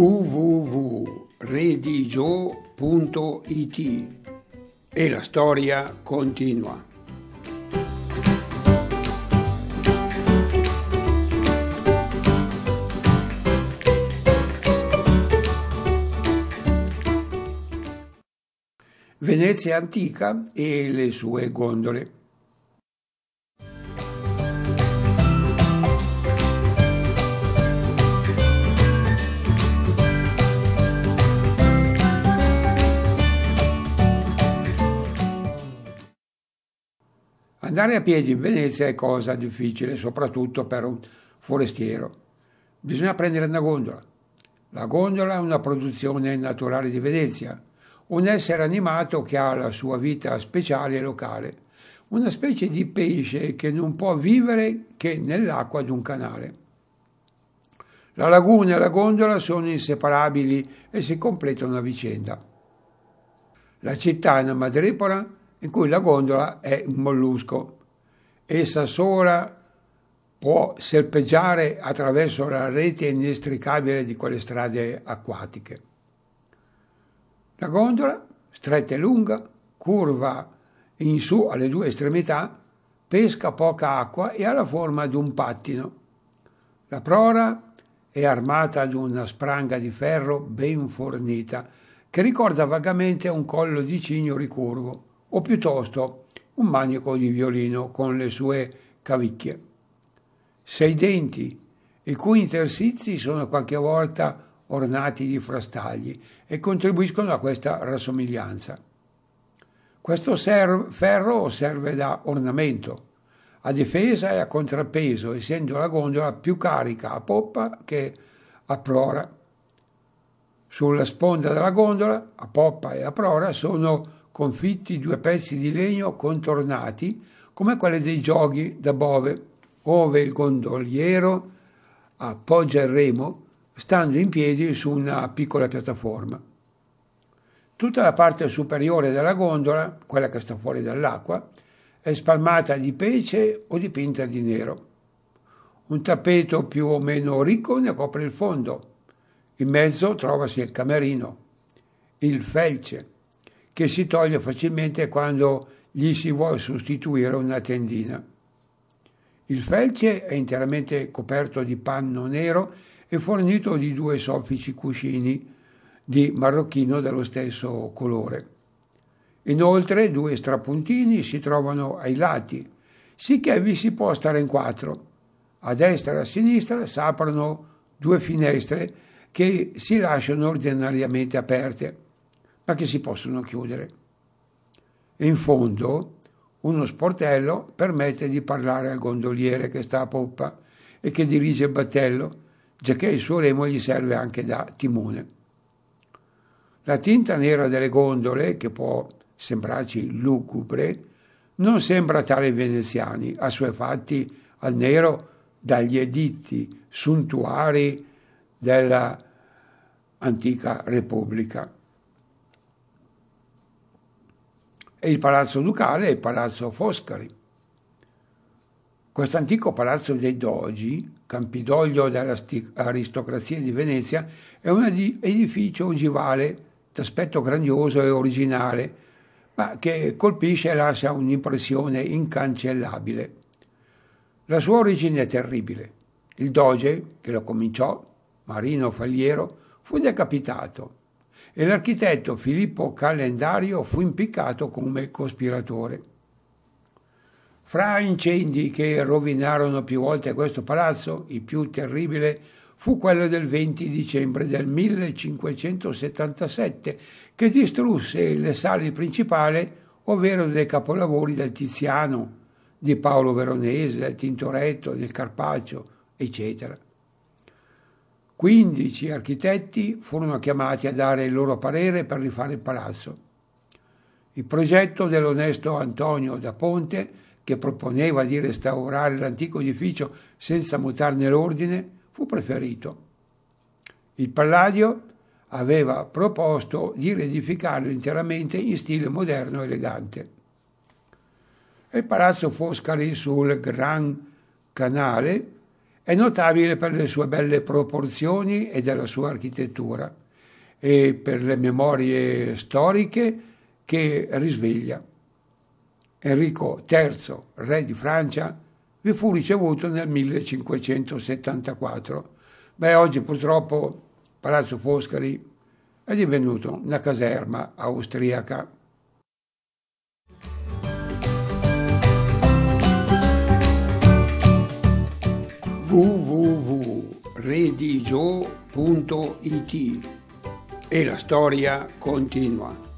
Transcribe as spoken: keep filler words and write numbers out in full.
w w w punto redigio punto i t e la storia continua. Venezia antica e le sue gondole. Andare a piedi in Venezia è cosa difficile, soprattutto per un forestiero. Bisogna prendere una gondola. La gondola è una produzione naturale di Venezia, un essere animato che ha la sua vita speciale e locale, una specie di pesce che non può vivere che nell'acqua di un canale. La laguna e la gondola sono inseparabili e si completano a vicenda. La città è una madrepora in cui la gondola è un mollusco. Essa sola può serpeggiare attraverso la rete inestricabile di quelle strade acquatiche. La gondola, stretta e lunga, curva in su alle due estremità, pesca poca acqua e ha la forma di un pattino. La prora è armata di una spranga di ferro ben fornita, che ricorda vagamente un collo di cigno ricurvo, o piuttosto un manico di violino con le sue cavicchie. Sei denti, i cui interstizi sono qualche volta ornati di frastagli e contribuiscono a questa rassomiglianza. Questo serv- ferro serve da ornamento, a difesa e a contrappeso, essendo la gondola più carica a poppa che a prora. Sulla sponda della gondola, a poppa e a prora, sono confitti due pezzi di legno contornati come quelli dei giochi da bove, ove il gondoliero appoggia il remo stando in piedi su una piccola piattaforma. Tutta la parte superiore della gondola, quella che sta fuori dall'acqua, è spalmata di pece o dipinta di nero. Un tappeto più o meno ricco ne copre il fondo. In mezzo trovasi il camerino, il felce, che si toglie facilmente quando gli si vuole sostituire una tendina. Il felce è interamente coperto di panno nero e fornito di due soffici cuscini di marrocchino dello stesso colore. Inoltre due strapuntini si trovano ai lati, sicché vi si può stare in quattro. A destra e a sinistra si aprono due finestre che si lasciano ordinariamente aperte, ma che si possono chiudere. In fondo, uno sportello permette di parlare al gondoliere che sta a poppa e che dirige il battello, giacché il suo remo gli serve anche da timone. La tinta nera delle gondole, che può sembrarci lugubre, non sembra tale ai veneziani, assuefatti al nero dagli editti suntuari della antica Repubblica. E il palazzo ducale è il palazzo Foscari. Questo antico palazzo dei Dogi, campidoglio dell'aristocrazia di Venezia, è un edificio ogivale d'aspetto grandioso e originale, ma che colpisce e lascia un'impressione incancellabile. La sua origine è terribile. Il doge, che lo cominciò, Marino Faliero, fu decapitato e l'architetto Filippo Calendario fu impiccato come cospiratore. Fra incendi che rovinarono più volte questo palazzo, il più terribile fu quello del venti dicembre del millecinquecentosettantasette, che distrusse le sale principali, ovvero dei capolavori del Tiziano, di Paolo Veronese, del Tintoretto, del Carpaccio, eccetera. Quindici architetti furono chiamati a dare il loro parere per rifare il palazzo. Il progetto dell'onesto Antonio da Ponte, che proponeva di restaurare l'antico edificio senza mutarne l'ordine, fu preferito. Il Palladio aveva proposto di riedificarlo interamente in stile moderno e elegante. Il palazzo Foscari sul Gran Canale È notabile per le sue belle proporzioni e della sua architettura e per le memorie storiche che risveglia. Enrico terzo, re di Francia, vi fu ricevuto nel millecinquecentosettantaquattro. Beh, oggi purtroppo Palazzo Foscari è divenuto una caserma austriaca. w w w punto redigio punto it e la storia continua.